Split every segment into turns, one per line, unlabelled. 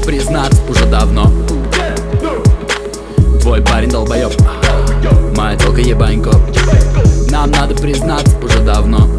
признаться, уже давно твой парень долбоёб, моя тёлка ебанько. Нам надо признаться, уже давно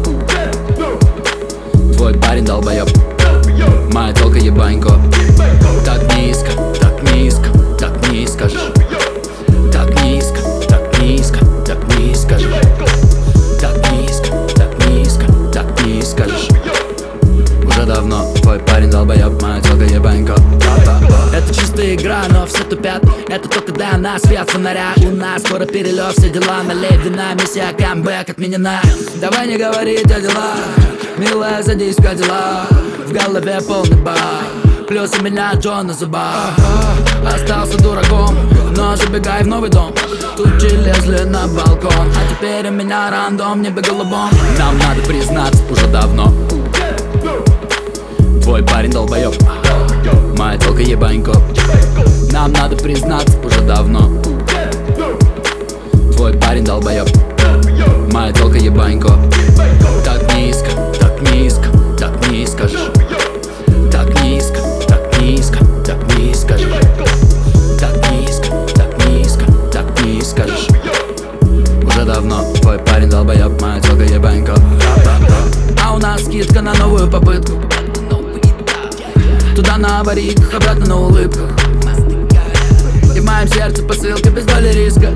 твой парень долбоёб, моя тёлка ебанько. Так низко, так низко, так низко же. Так низко, так низко, так низко же. Так низко, так низко, так низко же. Уже давно твой парень долбоёб, моя тёлка ебанько. Это чистая игра, но все тупят. Это только для нас свет фонаря. У нас скоро перелет, все дела. Налей вина, миссия камбэк отменена. Давай не говорить о делах, милая, садись в Кадиллак. В голове полный бар, плюс у меня Джон на зубах. Остался дураком, но забегай в новый дом. Тут лезли на балкон, а теперь у меня рандом, небо голубом. Нам надо признаться, уже давно твой парень долбоёб, моя тёлка ебанько. Нам надо признаться, уже давно твой парень долбоёб, моя тёлка ебанько. Так низко, так низко, так низко же. Так низко, так низко, так низко же. Так низко, так низко, так низко же. Уже давно твой парень долбоёб, моя тёлка ебанько. А у нас скидка на новую попытку. Туда на аварийках, обратно на улыбках. И в моем сердце посылка без доли риска.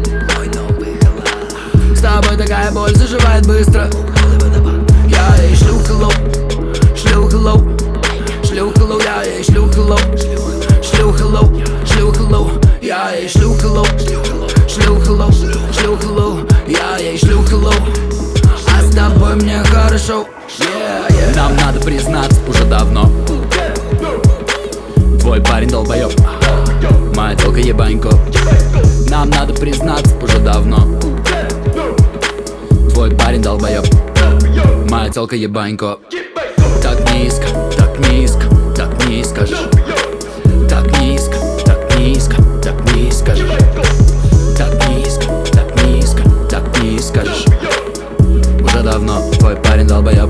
С тобой такая боль заживает быстро. Я ей шлю hello, шлю hello, шлю hello, я ей шлю hello, шлю hello, шлю hello, я ей шлю hello, шлю hello, шлю hello, я ей шлю hello. А с тобой мне хорошо. Нам надо признаться, уже давно твой парень долбоёб, моя тёлка ебанько. Нам надо признаться, уже давно твой парень долбоёб, моя тёлка ебанько. Так низко, так низко, так низко же. Так низко, так низко, так низко же. Так низко, так низко, так низко же. Уже давно твой парень долбоёб.